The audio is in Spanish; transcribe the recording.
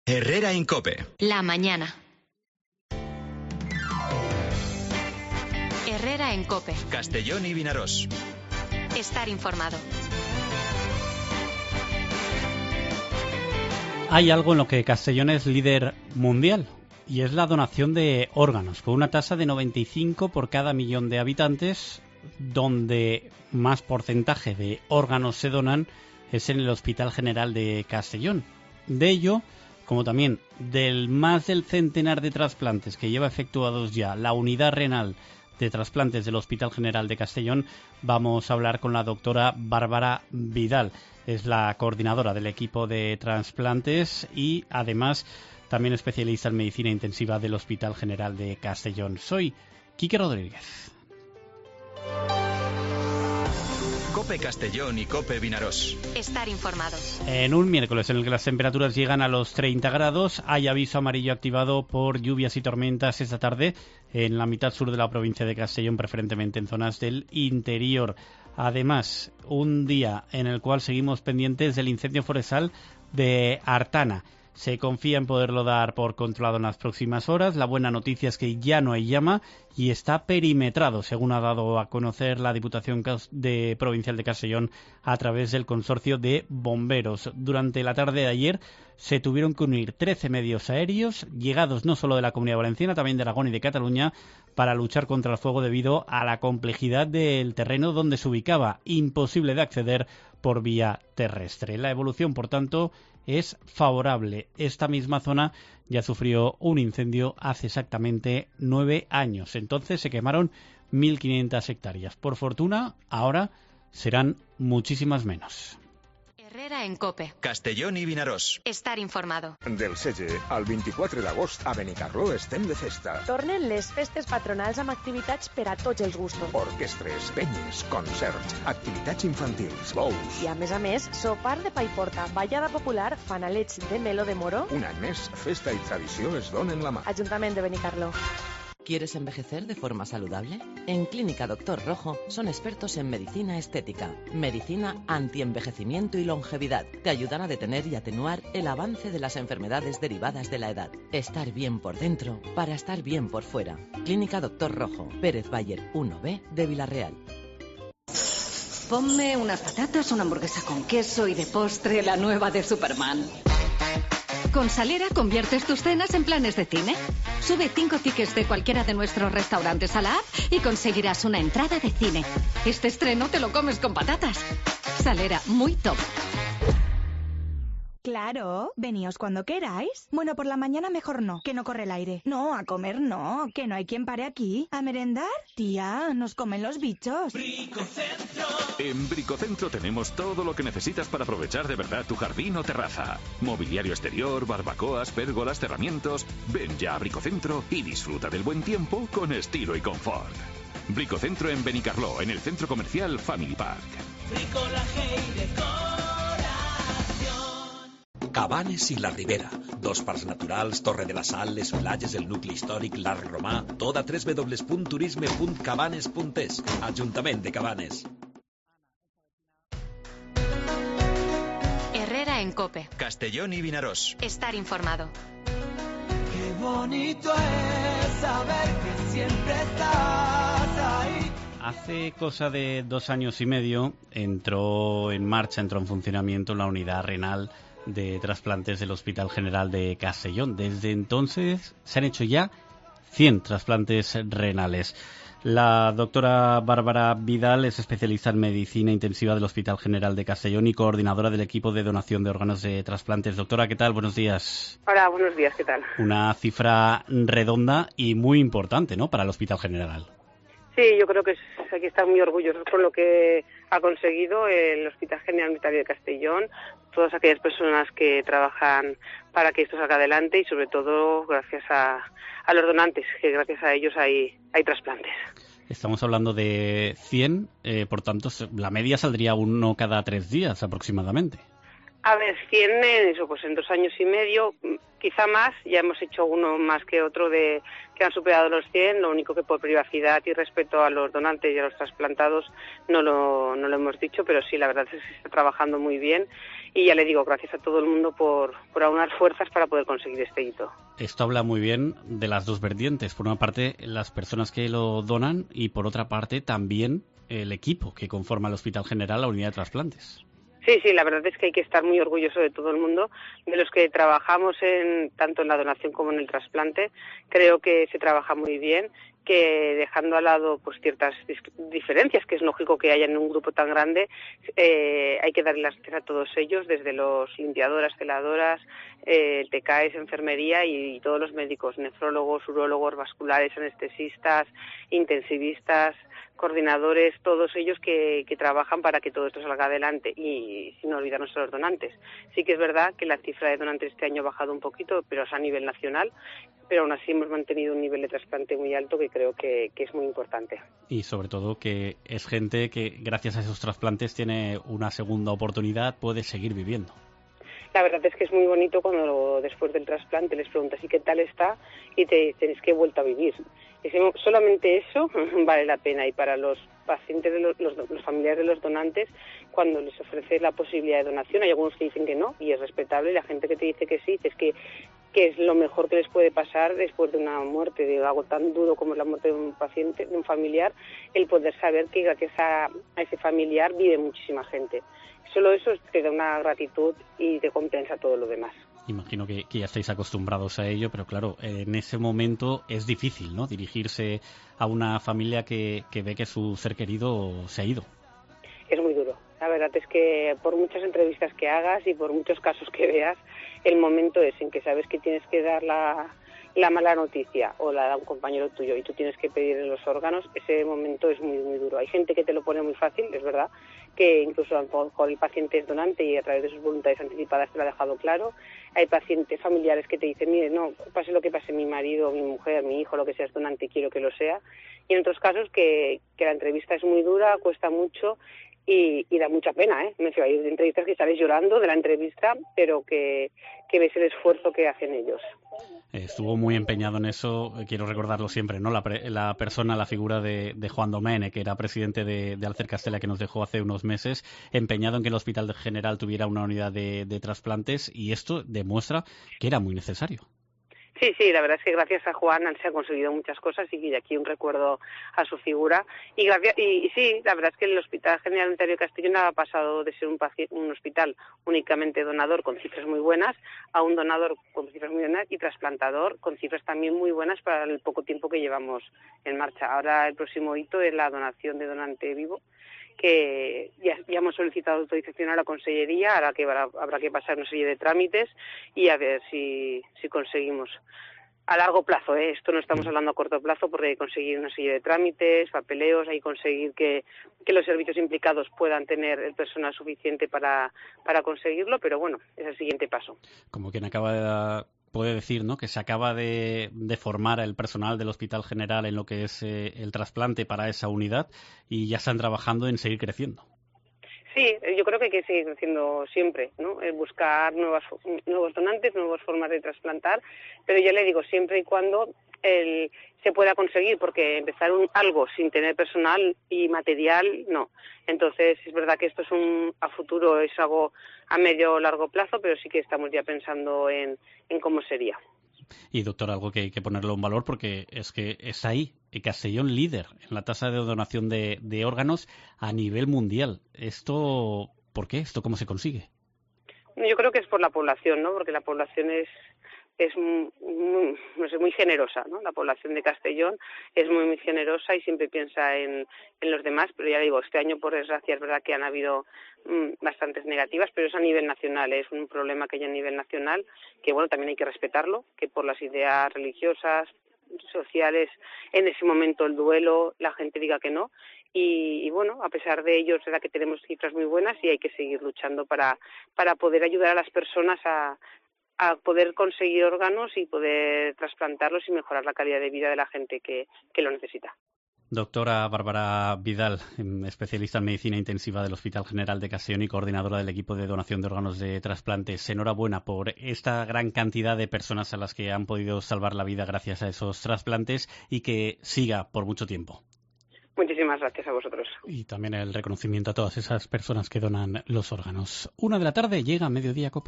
Herrera en COPE. La mañana. Herrera en COPE. Castellón y Vinaròs. Estar informado. Hay algo en lo que Castellón es líder mundial, y es la donación de órganos, con una tasa de 95 por cada millón de habitantes, donde más porcentaje de órganos se donan es en el Hospital General de Castellón. De ello, como también del más del centenar de trasplantes que lleva efectuados ya la unidad renal de trasplantes del Hospital General de Castellón, vamos a hablar con la doctora Bárbara Vidal. Es la coordinadora del equipo de trasplantes y además también especialista en medicina intensiva del Hospital General de Castellón. Soy Quique Rodríguez. COPE Castellón y COPE Vinaròs. Estar informado. En un miércoles en el que las temperaturas llegan a los 30 grados, hay aviso amarillo activado por lluvias y tormentas esta tarde en la mitad sur de la provincia de Castellón, preferentemente en zonas del interior. Además, un día en el cual seguimos pendientes del incendio forestal de Artana. Se confía en poderlo dar por controlado en las próximas horas. La buena noticia es que ya no hay llama y está perimetrado, según ha dado a conocer la Diputación Provincial de Castellón a través del Consorcio de Bomberos. Durante la tarde de ayer se tuvieron que unir 13 medios aéreos, llegados no solo de la Comunidad Valenciana, también de Aragón y de Cataluña, para luchar contra el fuego debido a la complejidad del terreno donde se ubicaba, imposible de acceder por vía terrestre. La evolución, por tanto, es favorable. Esta misma zona ya sufrió un incendio hace exactamente 9 años. Entonces se quemaron 1.500 hectáreas. Por fortuna, ahora serán muchísimas menos. Herrera en COPE. Castellón i Vinaròs. Estar informado. Del 16 al 24 d'agost a Benicarló estem de festa. Tornen les festes patronals amb activitats per a tots els gustos. Orquestres, penyes, concerts, activitats infantils, bous. I a més, sopar de pa i porta, ballada popular, fanalets de melo de moro. Un any més, festa i tradició es donen la mà. Ajuntament de Benicarló. ¿Quieres envejecer de forma saludable? En Clínica Doctor Rojo son expertos en medicina estética, medicina antienvejecimiento y longevidad. Te ayudan a detener y atenuar el avance de las enfermedades derivadas de la edad. Estar bien por dentro para estar bien por fuera. Clínica Doctor Rojo, Pérez Bayer 1B de Villarreal. Ponme unas patatas, una hamburguesa con queso y de postre la nueva de Superman. Con Salera conviertes tus cenas en planes de cine. Sube 5 tickets de cualquiera de nuestros restaurantes a la app y conseguirás una entrada de cine. Este estreno te lo comes con patatas. Salera, muy top. Claro, veníos cuando queráis. Bueno, por la mañana mejor no, que no corre el aire. No, a comer no, que no hay quien pare aquí. ¿A merendar? Tía, nos comen los bichos. Bricocentro. En Bricocentro tenemos todo lo que necesitas para aprovechar de verdad tu jardín o terraza. Mobiliario exterior, barbacoas, pérgolas, cerramientos. Ven ya a Bricocentro y disfruta del buen tiempo con estilo y confort. Bricocentro en Benicarló, en el centro comercial Family Park. Bricolaje y decoración. Cabanes i la Ribera, dos parcs naturals, Torre de la Sal, les platges, el nucli històric, l'Arc Romà, tot a www.turisme.cabanes.es. Ajuntament de Cabanes. Herrera en COPE. Castellón y Vinaròs. Estar informado. Qué bonito es saber que siempre estás ahí. Hace cosa de 2 años y medio entró en funcionamiento la unidad renal de trasplantes del Hospital General de Castellón. Desde entonces se han hecho ya 100 trasplantes renales. La doctora Bárbara Vidal es especialista en medicina intensiva del Hospital General de Castellón y coordinadora del equipo de donación de órganos de trasplantes. Doctora, ¿qué tal? Buenos días. Hola, buenos días, ¿qué tal? Una cifra redonda y muy importante, ¿no?, para el Hospital General. Sí, yo creo que hay que estar muy orgullosos con lo que ha conseguido el Hospital General Unitario de Castellón, todas aquellas personas que trabajan para que esto salga adelante y sobre todo gracias a los donantes, que gracias a ellos hay trasplantes. Estamos hablando de 100, por tanto la media saldría uno cada 3 días aproximadamente. A ver, 100 en eso, pues en 2 años y medio, quizá más. Ya hemos hecho uno más que otro que han superado los 100. Lo único que por privacidad y respeto a los donantes y a los trasplantados no lo hemos dicho, pero sí, la verdad es que se está trabajando muy bien. Y ya le digo, gracias a todo el mundo por aunar fuerzas para poder conseguir este hito. Esto habla muy bien de las dos vertientes. Por una parte, las personas que lo donan y por otra parte también el equipo que conforma el Hospital General, la unidad de trasplantes. Sí, la verdad es que hay que estar muy orgulloso de todo el mundo, de los que trabajamos tanto en la donación como en el trasplante. Creo que se trabaja muy bien, que dejando al lado pues ciertas diferencias, que es lógico que haya en un grupo tan grande, hay que darle las gracias a todos ellos, desde los limpiadoras, celadoras, TKs, enfermería y todos los médicos, nefrólogos, urólogos, vasculares, anestesistas, intensivistas, coordinadores, todos ellos que trabajan para que todo esto salga adelante y sin olvidarnos a los donantes. Sí que es verdad que la cifra de donantes este año ha bajado un poquito, pero es a nivel nacional, pero aún así hemos mantenido un nivel de trasplante muy alto que creo que es muy importante. Y sobre todo que es gente que gracias a esos trasplantes tiene una segunda oportunidad, puede seguir viviendo. La verdad es que es muy bonito cuando después del trasplante les preguntas ¿y qué tal está? Y te dicen es que he vuelto a vivir. Solamente eso vale la pena. Y para los pacientes, los familiares de los donantes, cuando les ofreces la posibilidad de donación, hay algunos que dicen que no y es respetable, y la gente que te dice que sí, es que es lo mejor que les puede pasar después de una muerte, de algo tan duro como es la muerte de un paciente, de un familiar, el poder saber que gracias a ese familiar vive muchísima gente. Solo eso te da una gratitud y te compensa todo lo demás. Imagino que ya estáis acostumbrados a ello, pero claro, en ese momento es difícil, ¿no?, dirigirse a una familia que ve que su ser querido se ha ido. Es muy duro. La verdad es que por muchas entrevistas que hagas y por muchos casos que veas, el momento es en que sabes que tienes que dar la mala noticia o la da un compañero tuyo y tú tienes que pedir los órganos. Ese momento es muy, muy duro. Hay gente que te lo pone muy fácil, es verdad, que incluso a lo mejor el paciente es donante y a través de sus voluntades anticipadas te lo ha dejado claro. Hay pacientes familiares que te dicen, mire, no, pase lo que pase, mi marido, mi mujer, mi hijo, lo que sea es donante, quiero que lo sea. Y en otros casos que la entrevista es muy dura, cuesta mucho y da mucha pena, ¿eh? Hay entrevistas que sales llorando de la entrevista, pero que ves el esfuerzo que hacen ellos. Estuvo muy empeñado en eso, quiero recordarlo siempre, ¿no? La persona, la figura de Juan Domènech, que era presidente de Alcer Castella, que nos dejó hace unos meses, empeñado en que el Hospital General tuviera una unidad de trasplantes, y esto demuestra que era muy necesario. Sí, la verdad es que gracias a Juan se han conseguido muchas cosas y de aquí un recuerdo a su figura. Y sí, la verdad es que el Hospital General Unitario de Castellón ha pasado de ser un hospital únicamente donador con cifras muy buenas a un donador con cifras muy buenas y trasplantador con cifras también muy buenas para el poco tiempo que llevamos en marcha. Ahora el próximo hito es la donación de donante vivo, que ya hemos solicitado autorización a la Consellería, ahora que habrá que pasar una serie de trámites y a ver si conseguimos. A largo plazo, esto no estamos hablando a corto plazo, porque hay que conseguir una serie de trámites, papeleos, hay que conseguir que los servicios implicados puedan tener el personal suficiente para conseguirlo, pero bueno, es el siguiente paso. Como quien puede decir, ¿no?, que se acaba de formar el personal del Hospital General en lo que es el trasplante para esa unidad y ya están trabajando en seguir creciendo. Sí, yo creo que hay que seguir creciendo siempre, ¿no? Buscar nuevos donantes, nuevas formas de trasplantar, pero ya le digo, siempre y cuando se pueda conseguir, porque empezar algo sin tener personal y material, no. Entonces, es verdad que esto a futuro es algo a medio o largo plazo, pero sí que estamos ya pensando en cómo sería. Y doctor, algo que hay que ponerlo en valor porque es que es ahí, Castellón líder en la tasa de donación de órganos a nivel mundial. ¿Esto por qué? ¿Esto cómo se consigue? Yo creo que es por la población, ¿no? Porque la población es muy generosa, ¿no? La población de Castellón es muy, muy generosa y siempre piensa en los demás, pero ya digo, este año por desgracia es verdad que han habido bastantes negativas, pero es a nivel nacional, es un problema que hay a nivel nacional, que bueno, también hay que respetarlo, que por las ideas religiosas, sociales, en ese momento el duelo, la gente diga que no, y bueno, a pesar de ello es verdad que tenemos cifras muy buenas y hay que seguir luchando para poder ayudar a las personas a poder conseguir órganos y poder trasplantarlos y mejorar la calidad de vida de la gente que lo necesita. Doctora Bárbara Vidal, especialista en medicina intensiva del Hospital General de Castellón y coordinadora del equipo de donación de órganos de trasplantes. Enhorabuena por esta gran cantidad de personas a las que han podido salvar la vida gracias a esos trasplantes y que siga por mucho tiempo. Muchísimas gracias a vosotros. Y también el reconocimiento a todas esas personas que donan los órganos. 1 de la tarde llega Mediodía COPE.